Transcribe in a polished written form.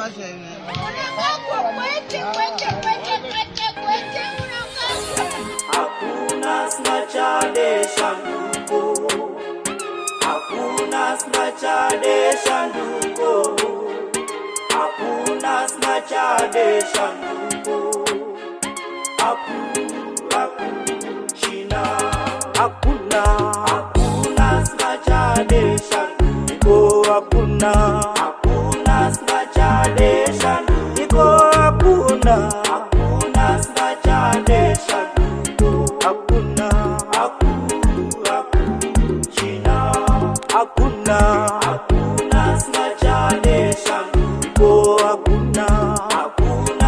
Hakuna snatcher de shanduko. Hakuna snatcher de shanduko. Hakuna snatcher de shanduko. Shina. Hakuna snatcher de shanduko. Hakuna snatcher de shanduko. Hakuna.